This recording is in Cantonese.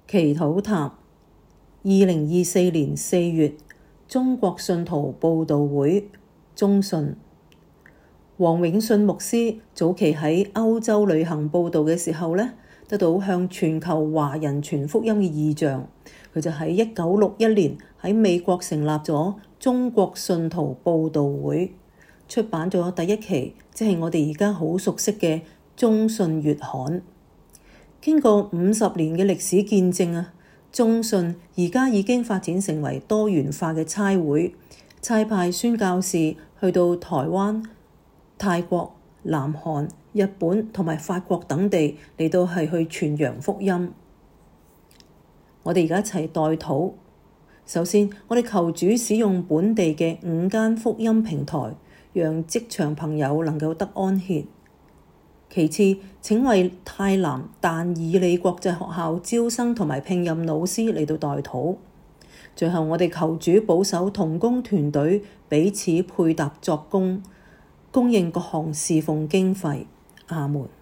祈禱塔，2024年4月，中國信徒佈道會中信。黃永信牧師早期喺歐洲旅行佈道嘅時候呢，得到向全球華人傳福音嘅異象。佢就喺1961年喺美國成立咗中國信徒佈道會，出版咗第一期，即係我哋而家好熟悉嘅中信月刊。經過50年嘅歷史見證啊，中信而家已經發展成為多元化嘅差會，差派宣教士去到台灣、泰國、南韓、日本同埋法國等地嚟到係去傳揚福音。我哋而家一齊代禱。首先，我哋求主使用本地嘅5間福音平台，讓職場朋友能夠得安歇。其次，請為泰南但以理國際學校招生同埋聘任老師嚟到代禱。最後，我哋求主保守同工團隊彼此配搭作工，供應各項侍奉經費。阿門。